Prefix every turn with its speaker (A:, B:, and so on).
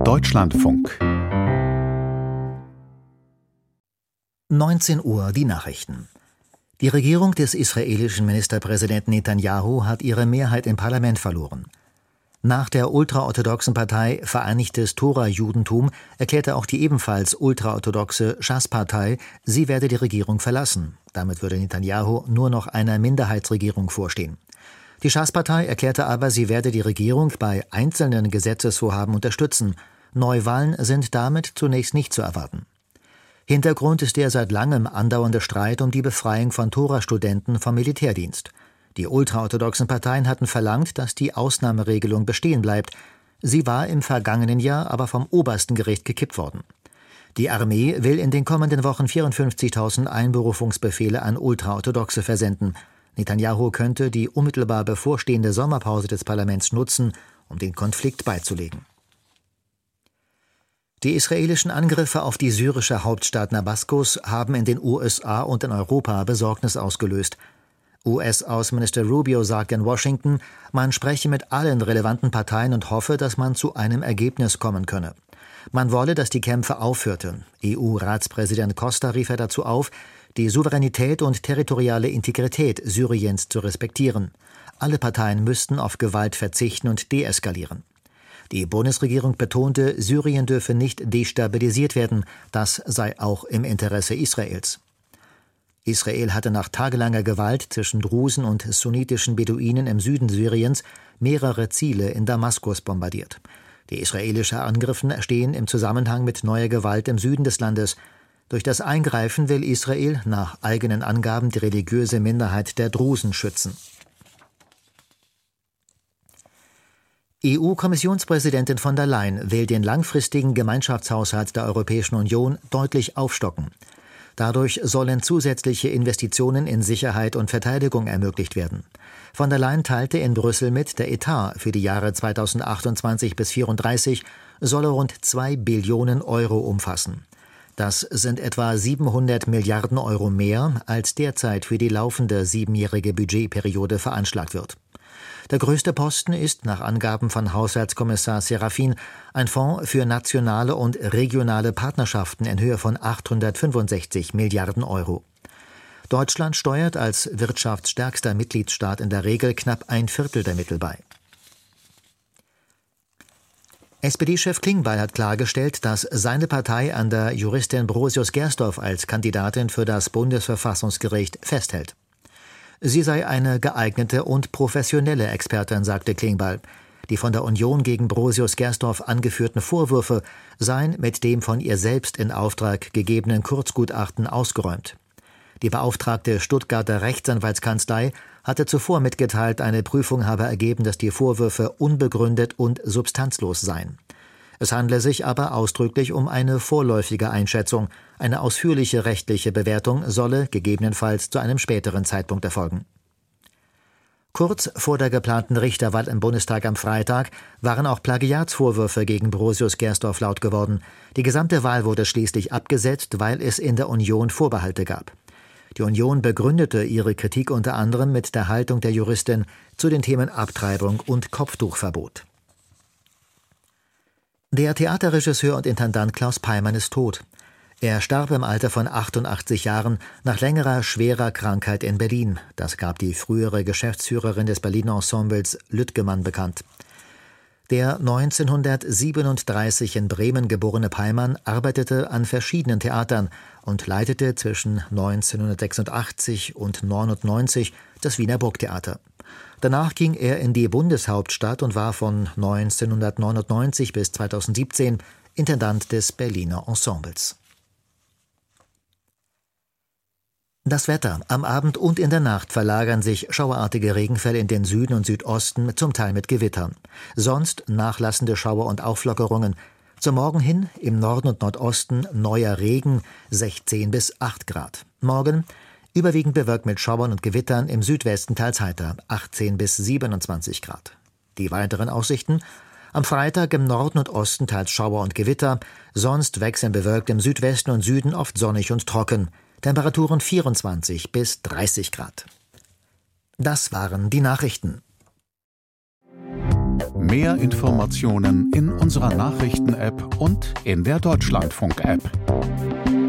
A: Deutschlandfunk
B: 19 Uhr die Nachrichten. Die Regierung des israelischen Ministerpräsidenten Netanyahu hat ihre Mehrheit im Parlament verloren. Nach der ultraorthodoxen Partei Vereinigtes Tora-Judentum erklärte auch die ebenfalls ultraorthodoxe Shas-Partei, sie werde die Regierung verlassen. Damit würde Netanyahu nur noch einer Minderheitsregierung vorstehen. Die Shas-Partei erklärte aber, sie werde die Regierung bei einzelnen Gesetzesvorhaben unterstützen. Neuwahlen sind damit zunächst nicht zu erwarten. Hintergrund ist der seit langem andauernde Streit um die Befreiung von Tora-Studenten vom Militärdienst. Die ultraorthodoxen Parteien hatten verlangt, dass die Ausnahmeregelung bestehen bleibt. Sie war im vergangenen Jahr aber vom obersten Gericht gekippt worden. Die Armee will in den kommenden Wochen 54.000 Einberufungsbefehle an Ultraorthodoxe versenden. Netanyahu könnte die unmittelbar bevorstehende Sommerpause des Parlaments nutzen, um den Konflikt beizulegen. Die israelischen Angriffe auf die syrische Hauptstadt Damaskus haben in den USA und in Europa Besorgnis ausgelöst. US-Außenminister Rubio sagt in Washington, man spreche mit allen relevanten Parteien und hoffe, dass man zu einem Ergebnis kommen könne. Man wolle, dass die Kämpfe aufhörten. EU-Ratspräsident Costa rief er dazu auf, die Souveränität und territoriale Integrität Syriens zu respektieren. Alle Parteien müssten auf Gewalt verzichten und deeskalieren. Die Bundesregierung betonte, Syrien dürfe nicht destabilisiert werden, das sei auch im Interesse Israels. Israel hatte nach tagelanger Gewalt zwischen Drusen und sunnitischen Beduinen im Süden Syriens mehrere Ziele in Damaskus bombardiert. Die israelischen Angriffe stehen im Zusammenhang mit neuer Gewalt im Süden des Landes. Durch das Eingreifen will Israel nach eigenen Angaben die religiöse Minderheit der Drusen schützen. EU-Kommissionspräsidentin von der Leyen will den langfristigen Gemeinschaftshaushalt der Europäischen Union deutlich aufstocken. Dadurch sollen zusätzliche Investitionen in Sicherheit und Verteidigung ermöglicht werden. Von der Leyen teilte in Brüssel mit, der Etat für die Jahre 2028 bis 2034 solle rund 2 Billionen Euro umfassen. Das sind etwa 700 Milliarden Euro mehr, als derzeit für die laufende 7-jährige Budgetperiode veranschlagt wird. Der größte Posten ist, nach Angaben von Haushaltskommissar Serafin, ein Fonds für nationale und regionale Partnerschaften in Höhe von 865 Milliarden Euro. Deutschland steuert als wirtschaftsstärkster Mitgliedstaat in der Regel knapp 1/4 der Mittel bei. SPD-Chef Klingbeil hat klargestellt, dass seine Partei an der Juristin Brosius-Gersdorf als Kandidatin für das Bundesverfassungsgericht festhält. Sie sei eine geeignete und professionelle Expertin, sagte Klingbeil. Die von der Union gegen Brosius-Gersdorf angeführten Vorwürfe seien mit dem von ihr selbst in Auftrag gegebenen Kurzgutachten ausgeräumt. Die beauftragte Stuttgarter Rechtsanwaltskanzlei hatte zuvor mitgeteilt, eine Prüfung habe ergeben, dass die Vorwürfe unbegründet und substanzlos seien. Es handle sich aber ausdrücklich um eine vorläufige Einschätzung. Eine ausführliche rechtliche Bewertung solle gegebenenfalls zu einem späteren Zeitpunkt erfolgen. Kurz vor der geplanten Richterwahl im Bundestag am Freitag waren auch Plagiatsvorwürfe gegen Brosius-Gersdorf laut geworden. Die gesamte Wahl wurde schließlich abgesetzt, weil es in der Union Vorbehalte gab. Die Union begründete ihre Kritik unter anderem mit der Haltung der Juristin zu den Themen Abtreibung und Kopftuchverbot. Der Theaterregisseur und Intendant Klaus Peimann ist tot. Er starb im Alter von 88 Jahren nach längerer, schwerer Krankheit in Berlin. Das gab die frühere Geschäftsführerin des Berliner Ensembles Lüttgemann bekannt. Der 1937 in Bremen geborene Peimann arbeitete an verschiedenen Theatern und leitete zwischen 1986 und 1999 das Wiener Burgtheater. Danach ging er in die Bundeshauptstadt und war von 1999 bis 2017 Intendant des Berliner Ensembles. Das Wetter. Am Abend und in der Nacht verlagern sich schauerartige Regenfälle in den Süden und Südosten, zum Teil mit Gewittern. Sonst nachlassende Schauer und Auflockerungen. Zum Morgen hin im Norden und Nordosten neuer Regen, 16 bis 8 Grad. Morgen überwiegend bewölkt mit Schauern und Gewittern, im Südwesten teils heiter, 18 bis 27 Grad. Die weiteren Aussichten: am Freitag im Norden und Osten teils Schauer und Gewitter, sonst wechselnd bewölkt im Südwesten und Süden, oft sonnig und trocken. Temperaturen 24 bis 30 Grad. Das waren die Nachrichten.
A: Mehr Informationen in unserer Nachrichten-App und in der Deutschlandfunk-App.